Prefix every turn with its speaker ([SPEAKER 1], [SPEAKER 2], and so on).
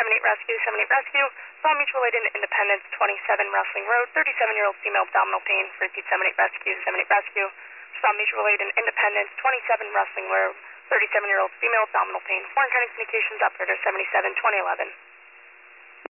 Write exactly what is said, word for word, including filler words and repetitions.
[SPEAKER 1] seven eight Rescue, seven eight Rescue. Saw mutual aid in Independence, twenty-seven Rustling Road, thirty-seven-year-old female abdominal pain. Repeat seven eight Rescue, seven eight Rescue. Saw mutual aid in Independence, twenty-seven Rustling Road, thirty-seven-year-old female abdominal pain. Foreign County Communications Operator seventy-seven twenty eleven.